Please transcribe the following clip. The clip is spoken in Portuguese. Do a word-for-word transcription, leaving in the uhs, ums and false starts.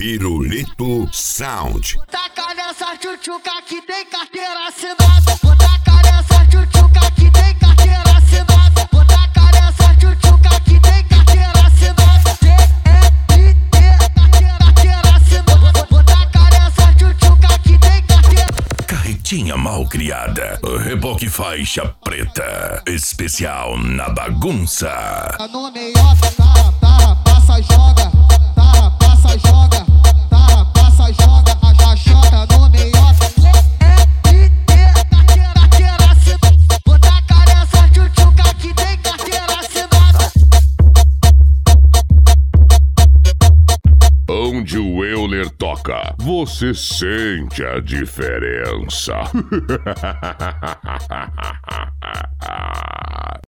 Pirulito Sound. Taca nessa tchutchuca que tem carteira assinada. Vou tacar nessa tchutchuca que tem carteira assinada. Vou tacar nessa tchutchuca que tem carteira assinada. T E I T, carteira assinada. Vou tacar nessa tchutchuca que tem carteira. Carretinha mal criada. Reboque faixa preta. Especial na bagunça. No meiota, tá, tá, passa, joga. Tá, passa, joga. Tá, passa, joga. A jachota no meiota. T E I T, carteira assinada. Vou tacar nessa tchutchuca que tem carteira assinada. Onde o Euler toca, você sente a diferença.